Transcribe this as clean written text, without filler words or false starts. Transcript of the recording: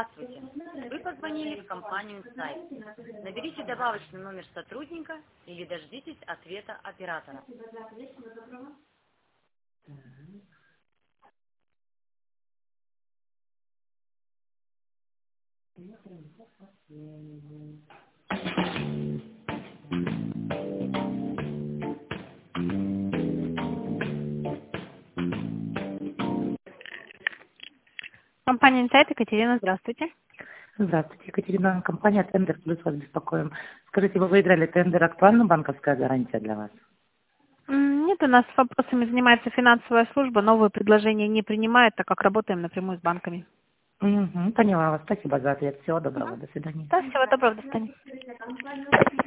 Здравствуйте. Вы позвонили в компанию Insight. Наберите добавочный номер сотрудника или дождитесь ответа оператора. Компания Insight, Екатерина, здравствуйте. Здравствуйте, Екатерина. Компания «Тендер Плюс» вас беспокоим. Скажите, вы выиграли тендер, актуальна банковская гарантия для вас? Нет, у нас вопросами занимается финансовая служба, новые предложения не принимает, так как работаем напрямую с банками. Поняла вас. Спасибо за ответ. Всего доброго. До свидания. Да, всего доброго, до свидания.